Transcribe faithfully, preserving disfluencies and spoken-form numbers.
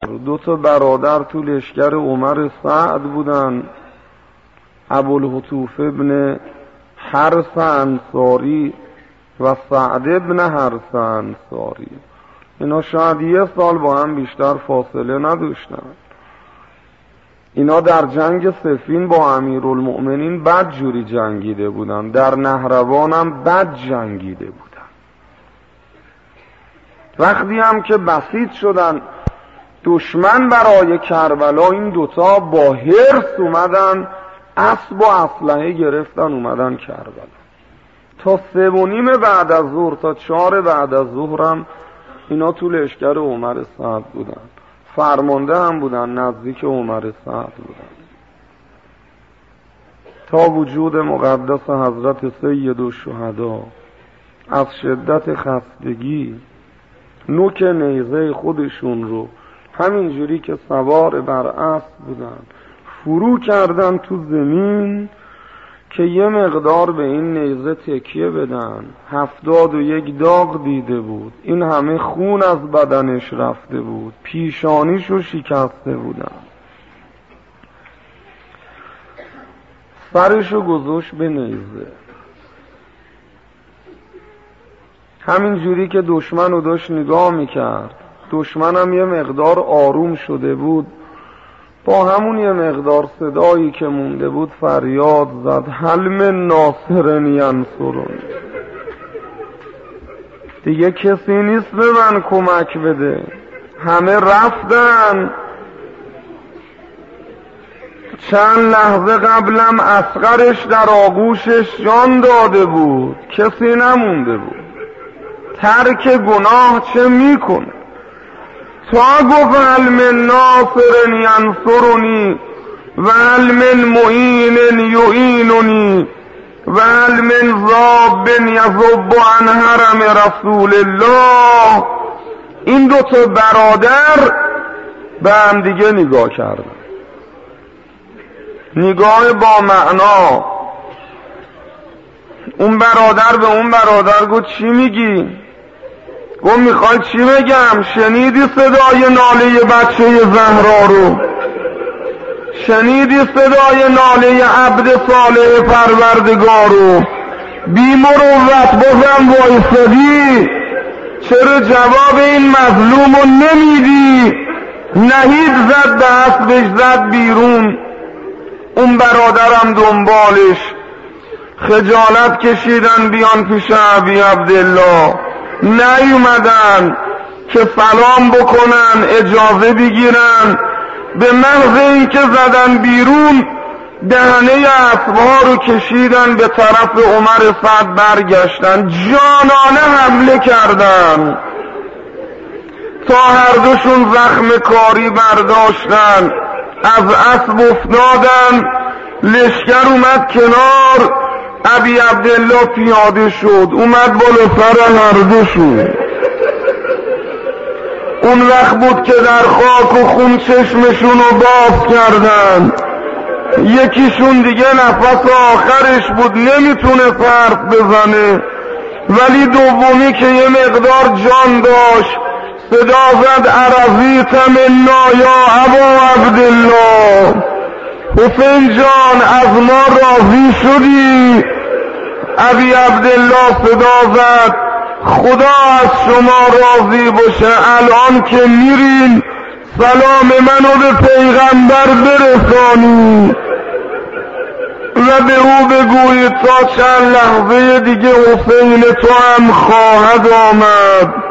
دو تا برادر تو لشکر عمر سعد بودن، ابوالهتوف ابن حرث انصاری و سعد ابن حرث انصاری. اینا شاید یه سال با هم بیشتر فاصله نداشتن. اینا در جنگ صفین با امیرالمؤمنین بد جوری جنگیده بودن، در نهروان هم بد جنگیده بودن. وقتی هم که بسیط شدن دشمن برای کربلا، این دوتا با حرص اومدن اسب و اسلحه گرفتن اومدن کربلا. تا سه و نیم بعد از ظهر تا چهار بعد از ظهر هم اینا تو لشکر عمر سعد بودن، فرمانده هم بودن، نزدیک عمر سعد بودن، تا وجود مقدس حضرت سید الشهدا از شدت خستگی نوک نیزه خودشون رو همین جوری که سوار بر اسب بودن فرو کردن تو زمین که یه مقدار به این نیزه تکیه بدن. هفتاد و یک داغ دیده بود، این همه خون از بدنش رفته بود، پیشانیشو شکسته بودن. سرشو گذاشت به نیزه، همین جوری که دشمن رو داشت نگاه میکرد. دشمنم یه مقدار آروم شده بود، با همون یه مقدار صدایی که مونده بود فریاد زد هل من ناصر ینصرنی. دیگه کسی نیست به من کمک بده، همه رفتن. چند لحظه قبلم اصغرش در آغوشش جان داده بود، کسی نمونده بود. ترک گناه چه میکنه؟ تا گفت هل من ناصر ینصرنی و هل من معین یعیننی و هل من ذاب یذب عن حرم رسول الله. این دو تا برادر به هم دیگه نگاه کردن، نگاه با معنا. اون برادر به اون برادر گفت چی میگی؟ گفت میخوای چی بگم؟ شنیدی صدای ناله بچه زهرا رو؟ شنیدی صدای ناله عبد صالح پروردگار رو؟ بی مروت بازم وایسادی؟ چرا جواب این مظلوم رو نمیدی؟ نهید زد به اسبش زد بیرون. اون برادرم دنبالش خجالت کشیدن بیان پیش ابی عبدالله، نیومدن که سلام بکنن اجازه بگیرن. به محض اینکه زدن بیرون دهنه اسبها رو کشیدن به طرف عمر سعد، برگشتن جانانه حمله کردن تا هر دوشون زخم کاری برداشتن، از اسب افتادن. لشکر اومد کنار، ابی عبدالله پیاده شد اومد بالا سر هر دوشون. اون وقت بود که در خاک و خون چشمشون رو باز کردن. یکیشون دیگه نفس آخرش بود نمیتونه حرف بزنه، ولی دومی که یه مقدار جان داشت صدا زد عرضیت منا یا ابا عبدالله. حسین جان از ما راضی شدی؟ ابی عبدالله صدا زد خدا از شما راضی باشه، الان که میرین سلام منو به پیغمبر برسانی و به او بگویید تا چند لحظه دیگه حسین تو هم خواهد آمد.